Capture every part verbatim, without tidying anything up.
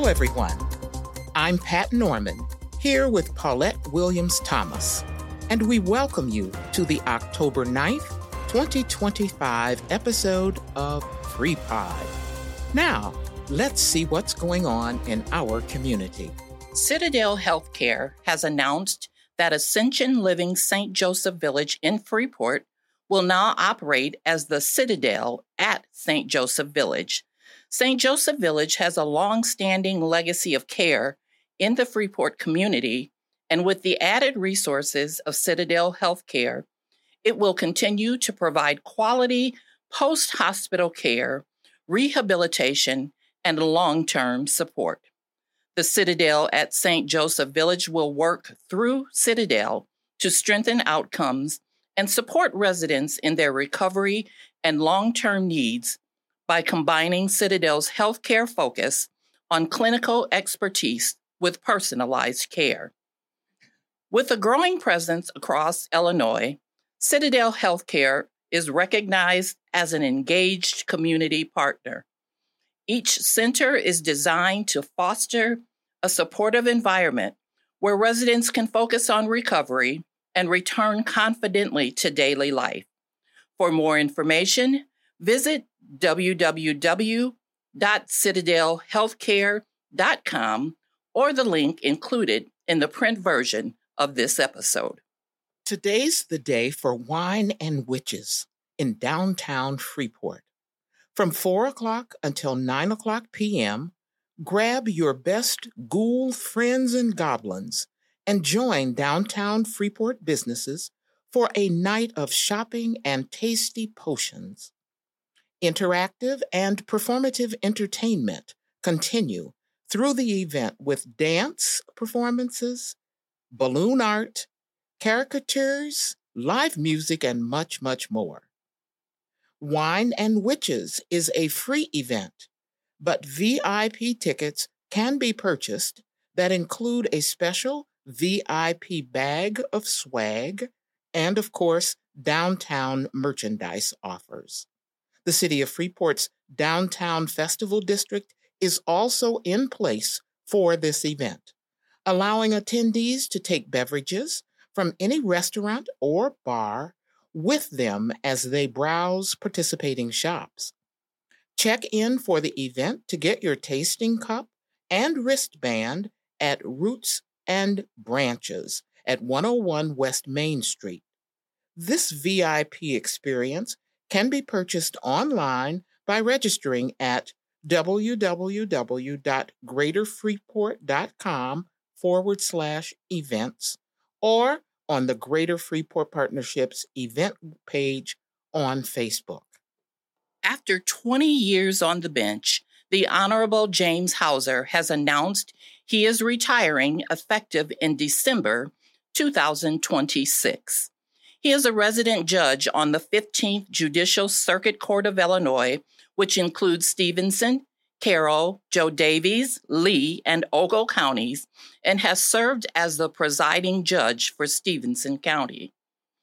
Hello, everyone. I'm Pat Norman, here with Paulette Williams-Thomas, and we welcome you to the October ninth, twenty twenty-five episode of Free Pod. Now, let's see what's going on in our community. Citadel Healthcare has announced that Ascension Living Saint Joseph Village in Freeport will now operate as the Citadel at Saint Joseph Village. Saint Joseph Village has a long-standing legacy of care in the Freeport community, and with the added resources of Citadel Healthcare, it will continue to provide quality post-hospital care, rehabilitation, and long-term support. The Citadel at Saint Joseph Village will work through Citadel to strengthen outcomes and support residents in their recovery and long-term needs by combining Citadel's healthcare focus on clinical expertise with personalized care. With a growing presence across Illinois, Citadel Healthcare is recognized as an engaged community partner. Each center is designed to foster a supportive environment where residents can focus on recovery and return confidently to daily life. For more information, visit w w w dot citadel healthcare dot com or the link included in the print version of this episode. Today's the day for Wine and Witches in downtown Freeport. From four o'clock until nine o'clock p.m., grab your best ghoul friends and goblins and join downtown Freeport businesses for a night of shopping and tasty potions. Interactive and performative entertainment continue through the event with dance performances, balloon art, caricatures, live music, and much, much more. Wine and Witches is a free event, but V I P tickets can be purchased that include a special V I P bag of swag and, of course, downtown merchandise offers. The City of Freeport's Downtown Festival District is also in place for this event, allowing attendees to take beverages from any restaurant or bar with them as they browse participating shops. Check in for the event to get your tasting cup and wristband at Roots and Branches at one oh one West Main Street. This V I P experience can be purchased online by registering at w w w dot greater freeport dot com forward slash events or on the Greater Freeport Partnership's event page on Facebook. After twenty years on the bench, the Honorable James Hauser has announced he is retiring effective in December two thousand twenty-six. He is a resident judge on the fifteenth Judicial Circuit Court of Illinois, which includes Stevenson, Carroll, Joe Davies, Lee, and Ogle counties, and has served as the presiding judge for Stevenson County.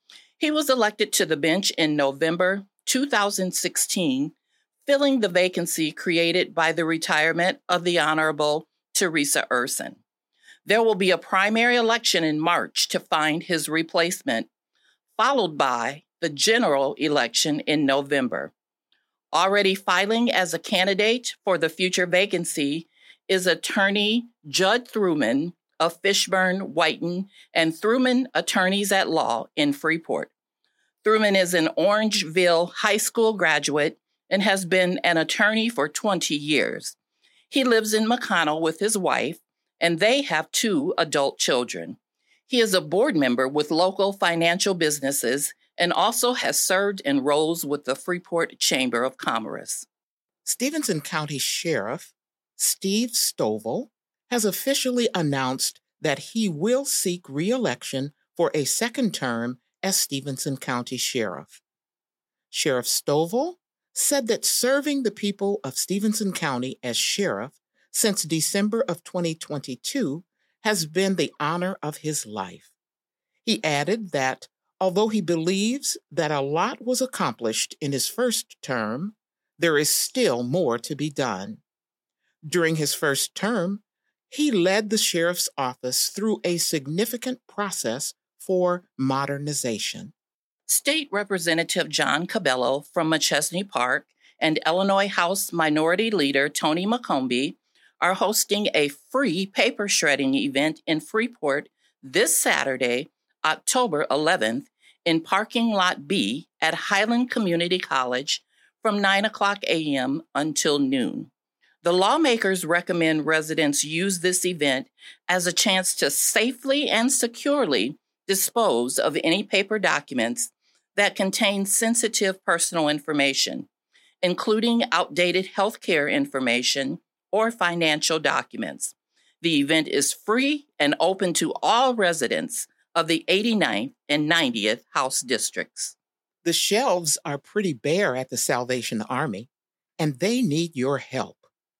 He was elected to the bench in November two thousand sixteen, filling the vacancy created by the retirement of the Honorable Teresa Urson. There will be a primary election in March to find his replacement, followed by the general election in November. Already filing as a candidate for the future vacancy is attorney Judd Thruman of Fishburne, Whiten, and Thruman Attorneys at Law in Freeport. Thruman is an Orangeville High School graduate and has been an attorney for twenty years. He lives in McConnell with his wife, and they have two adult children. He is a board member with local financial businesses and also has served in roles with the Freeport Chamber of Commerce. Stevenson County Sheriff Steve Stovall has officially announced that he will seek re-election for a second term as Stevenson County Sheriff. Sheriff Stovall said that serving the people of Stevenson County as sheriff since December of twenty twenty-two has been the honor of his life. He added that although he believes that a lot was accomplished in his first term, there is still more to be done. During his first term, he led the sheriff's office through a significant process for modernization. State Representative John Cabello from Machesney Park and Illinois House Minority Leader Tony McCombie are hosting a free paper shredding event in Freeport this Saturday, October eleventh, in Parking Lot B at Highland Community College from nine o'clock a.m. until noon. The lawmakers recommend residents use this event as a chance to safely and securely dispose of any paper documents that contain sensitive personal information, including outdated healthcare information or financial documents. The event is free and open to all residents of the eighty-ninth and ninetieth House districts. The shelves are pretty bare at the Salvation Army, and they need your help.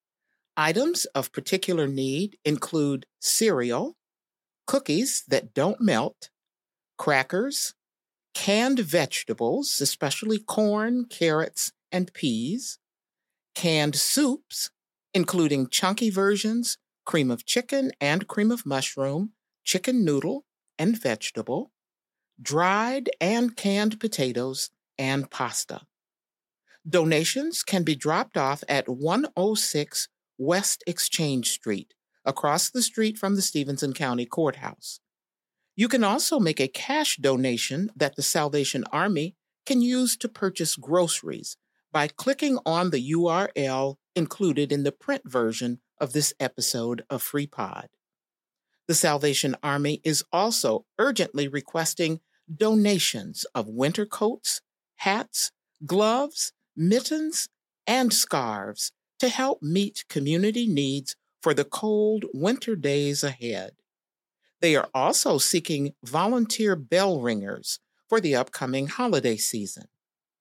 Items of particular need include cereal, cookies that don't melt, crackers, canned vegetables, especially corn, carrots, and peas, canned soups, including chunky versions, cream of chicken and cream of mushroom, chicken noodle, and vegetable, dried and canned potatoes, and pasta. Donations can be dropped off at one oh six West Exchange Street, across the street from the Stevenson County Courthouse. You can also make a cash donation that the Salvation Army can use to purchase groceries by clicking on the U R L included in the print version of this episode of FreePod. The Salvation Army is also urgently requesting donations of winter coats, hats, gloves, mittens, and scarves to help meet community needs for the cold winter days ahead. They are also seeking volunteer bell ringers for the upcoming holiday season.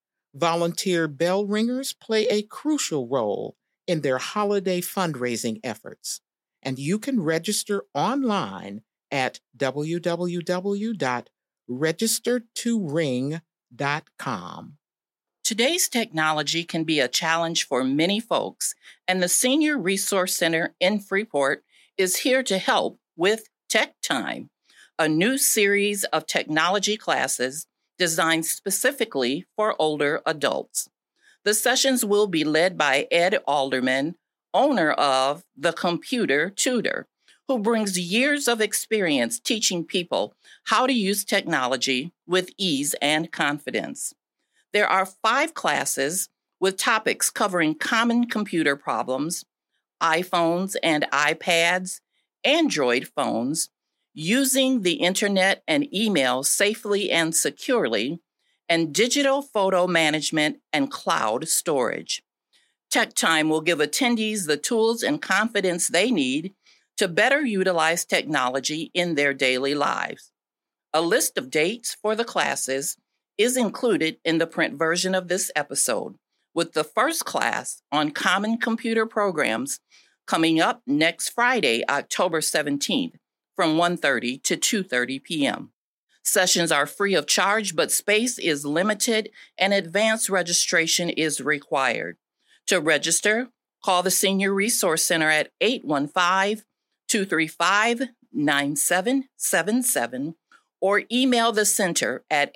Volunteer bell ringers play a crucial role in their holiday fundraising efforts, and you can register online at w w w dot register to ring dot com. Today's technology can be a challenge for many folks, and the Senior Resource Center in Freeport is here to help with Tech Time, a new series of technology classes designed specifically for older adults. The sessions will be led by Ed Alderman, owner of The Computer Tutor, who brings years of experience teaching people how to use technology with ease and confidence. There are five classes with topics covering common computer problems, iPhones and iPads, Android phones, using the internet and email safely and securely, and digital photo management and cloud storage. Tech Time will give attendees the tools and confidence they need to better utilize technology in their daily lives. A list of dates for the classes is included in the print version of this episode, with the first class on common computer programs coming up next Friday, October seventeenth, from one thirty to two thirty p.m. Sessions are free of charge, but space is limited and advanced registration is required. To register, call the Senior Resource Center at eight one five, two three five, nine seven seven seven or email the center at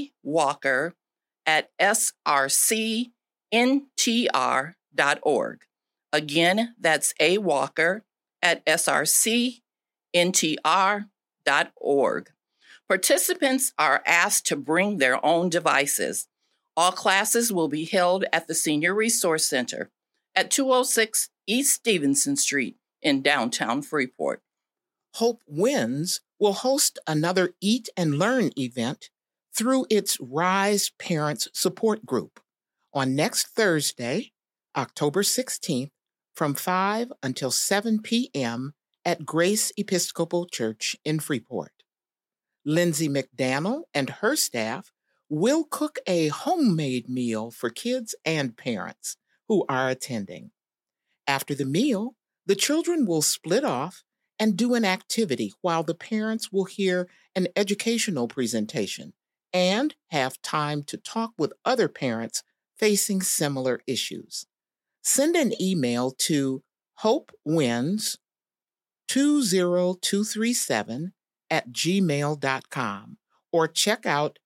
awalker at s r c n t r dot org. Again, that's awalker at s r c n t r dot org. Participants are asked to bring their own devices. All classes will be held at the Senior Resource Center at two oh six East Stevenson Street in downtown Freeport. Hope Wins will host another Eat and Learn event through its Rise Parents Support Group on next Thursday, October sixteenth, from five until seven p.m. at Grace Episcopal Church in Freeport. Lindsay McDaniel and her staff will cook a homemade meal for kids and parents who are attending. After the meal, the children will split off and do an activity while the parents will hear an educational presentation and have time to talk with other parents facing similar issues. Send an email to hope wins two zero two three seven at gmail dot com or check out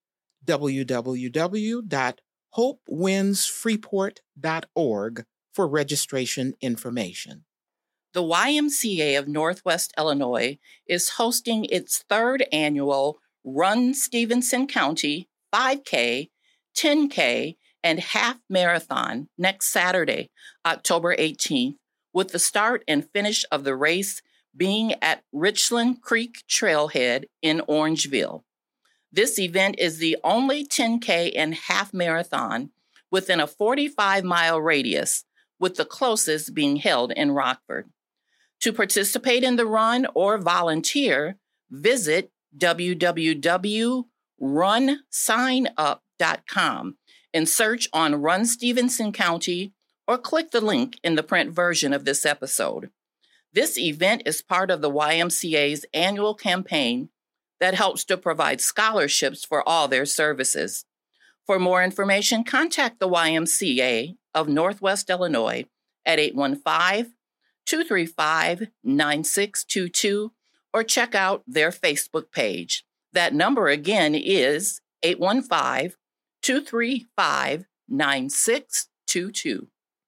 w w w dot hope wins freeport dot org for registration information. The Y M C A of Northwest Illinois is hosting its third annual Run Stevenson County five K, ten K, and half marathon next Saturday, October eighteenth, with the start and finish of the race being at Richland Creek Trailhead in Orangeville. This event is the only ten K and half marathon within a forty-five mile radius, with the closest being held in Rockford. To participate in the run or volunteer, visit w w w dot run sign up dot com and search on Run Stevenson County or click the link in the print version of this episode. This event is part of the Y M C A's annual campaign that helps to provide scholarships for all their services. For more information, contact the Y M C A of Northwest Illinois at eight one five, two three five, nine six two two or check out their Facebook page. That number again is eight one five, two three five, nine six two two.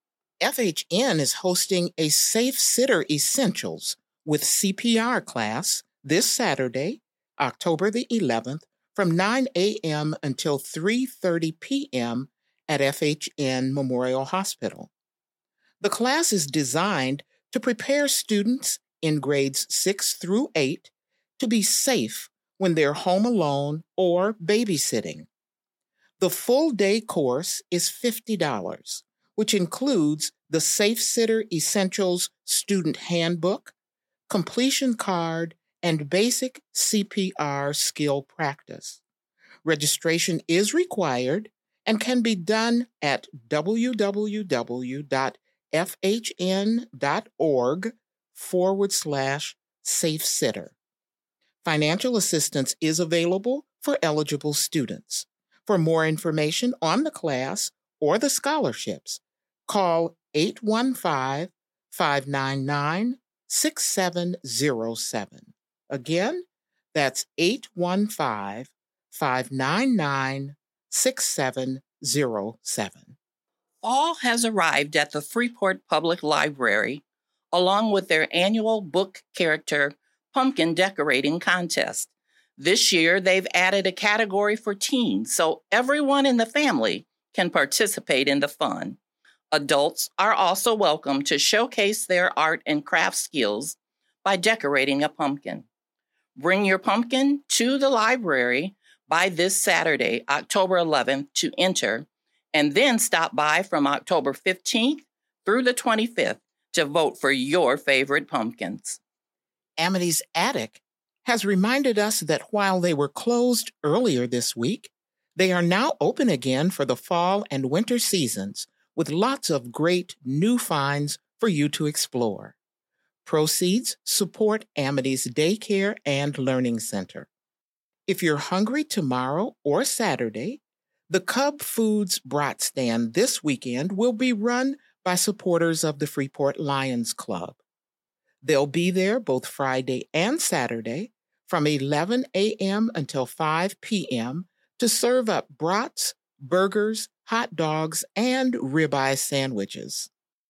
F H N is hosting a Safe Sitter Essentials with C P R class this Saturday, October the eleventh, from nine a.m. until three thirty p.m. at F H N Memorial Hospital. The class is designed to prepare students in grades six through eight to be safe when they're home alone or babysitting. The full day course is fifty dollars, which includes the Safe Sitter Essentials Student Handbook, completion card, and basic C P R skill practice. Registration is required and can be done at w w w dot f h n dot org forward slash safe sitter. Financial assistance is available for eligible students. For more information on the class or the scholarships, call eight one five, five nine nine, six seven zero seven. Again, that's eight one five, five nine nine, six seven zero seven. Fall has arrived at the Freeport Public Library, along with their annual book character pumpkin decorating contest. This year, they've added a category for teens, so everyone in the family can participate in the fun. Adults are also welcome to showcase their art and craft skills by decorating a pumpkin. Bring your pumpkin to the library by this Saturday, October eleventh, to enter, and then stop by from October fifteenth through the twenty-fifth to vote for your favorite pumpkins. Amity's Attic has reminded us that while they were closed earlier this week, they are now open again for the fall and winter seasons with lots of great new finds for you to explore. Proceeds support Amity's Daycare and Learning Center. If you're hungry tomorrow or Saturday, the Cub Foods Brat Stand this weekend will be run by supporters of the Freeport Lions Club. They'll be there both Friday and Saturday from eleven a.m. until five p.m. to serve up brats, burgers, hot dogs, and ribeye sandwiches.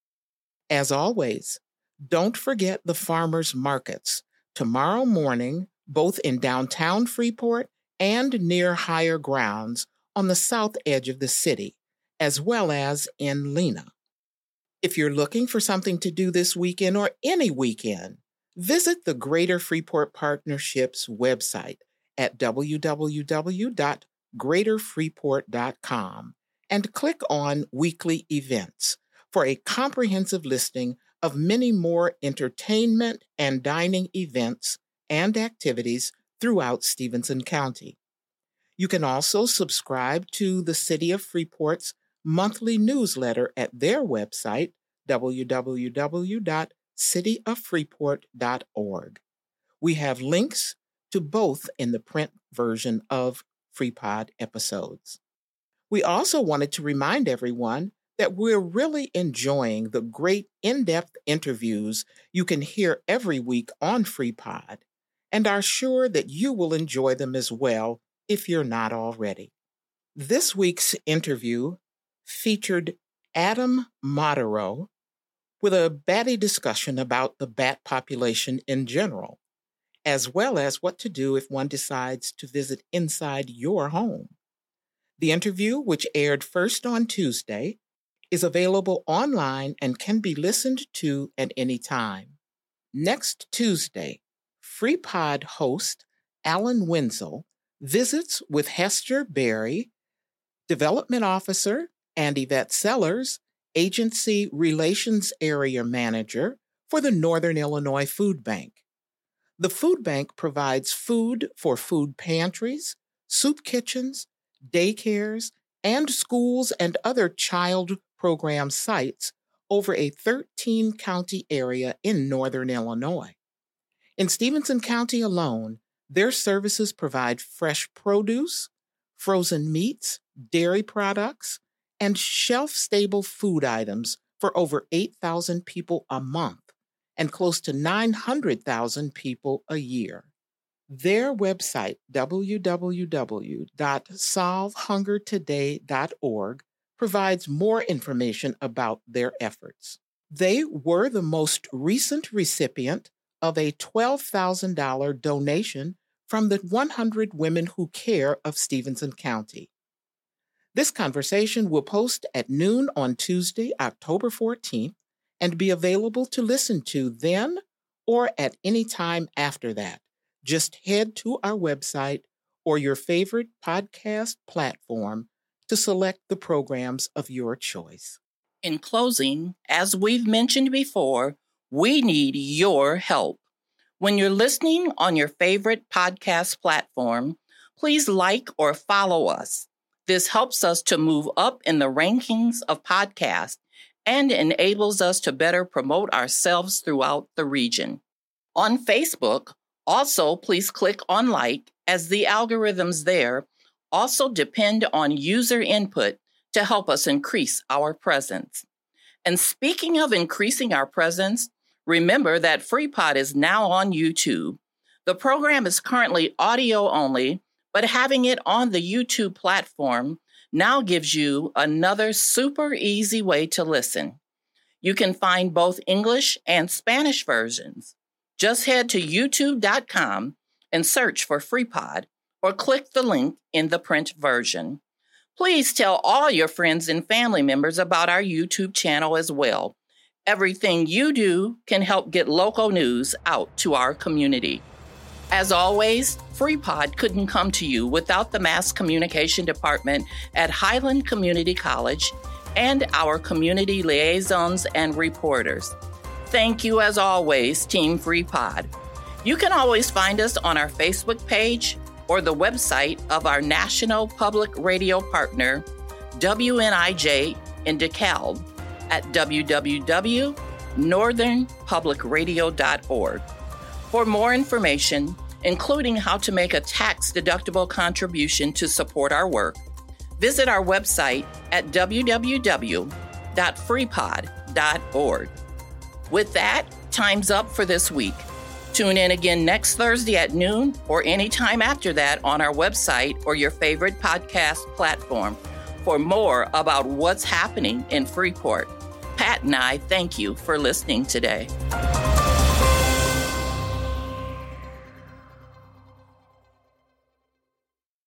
As always, don't forget the farmers markets tomorrow morning, both in downtown Freeport and near higher grounds on the south edge of the city, as well as in Lena. If you're looking for something to do this weekend or any weekend, visit the Greater Freeport Partnership's website at w w w dot greater freeport dot com and click on Weekly Events for a comprehensive listing of many more entertainment and dining events and activities throughout Stevenson County. You can also subscribe to the City of Freeport's monthly newsletter at their website, w w w dot city of freeport dot org. We have links to both in the print version of FreePod episodes. We also wanted to remind everyone that we're really enjoying the great in-depth interviews you can hear every week on FreePod, and are sure that you will enjoy them as well if you're not already. This week's interview featured Adam Modero with a batty discussion about the bat population in general, as well as what to do if one decides to visit inside your home. The interview, which aired first on Tuesday, is available online and can be listened to at any time. Next Tuesday, FreePod host Alan Wenzel visits with Hester Berry, Development Officer, and Yvette Sellers, Agency Relations Area Manager for the Northern Illinois Food Bank. The food bank provides food for food pantries, soup kitchens, daycares, and schools and other child program sites over a thirteen-county area in Northern Illinois. In Stephenson County alone, their services provide fresh produce, frozen meats, dairy products, and shelf-stable food items for over eight thousand people a month and close to nine hundred thousand people a year. Their website, w w w dot solve hunger today dot org, provides more information about their efforts. They were the most recent recipient of a twelve thousand dollars donation from the one hundred Women Who Care of Stephenson County. This conversation will post at noon on Tuesday, October fourteenth, and be available to listen to then or at any time after that. Just head to our website or your favorite podcast platform to select the programs of your choice. In closing, as we've mentioned before, we need your help. When you're listening on your favorite podcast platform, please like or follow us. This helps us to move up in the rankings of podcasts and enables us to better promote ourselves throughout the region. On Facebook, also please click on like, as the algorithms there also depend on user input to help us increase our presence. And speaking of increasing our presence, remember that FreePod is now on YouTube. The program is currently audio only, but having it on the YouTube platform now gives you another super easy way to listen. You can find both English and Spanish versions. Just head to youtube dot com and search for FreePod, or click the link in the print version. Please tell all your friends and family members about our YouTube channel as well. Everything you do can help get local news out to our community. As always, FreePod couldn't come to you without the Mass Communication Department at Highland Community College and our community liaisons and reporters. Thank you, as always, Team FreePod. You can always find us on our Facebook page or the website of our national public radio partner, W N I J in DeKalb, at w w w dot northern public radio dot org. For more information, including how to make a tax-deductible contribution to support our work, visit our website at w w w dot freepod dot org. With that, time's up for this week. Tune in again next Thursday at noon or anytime after that on our website or your favorite podcast platform for more about what's happening in Freeport. Pat and I thank you for listening today.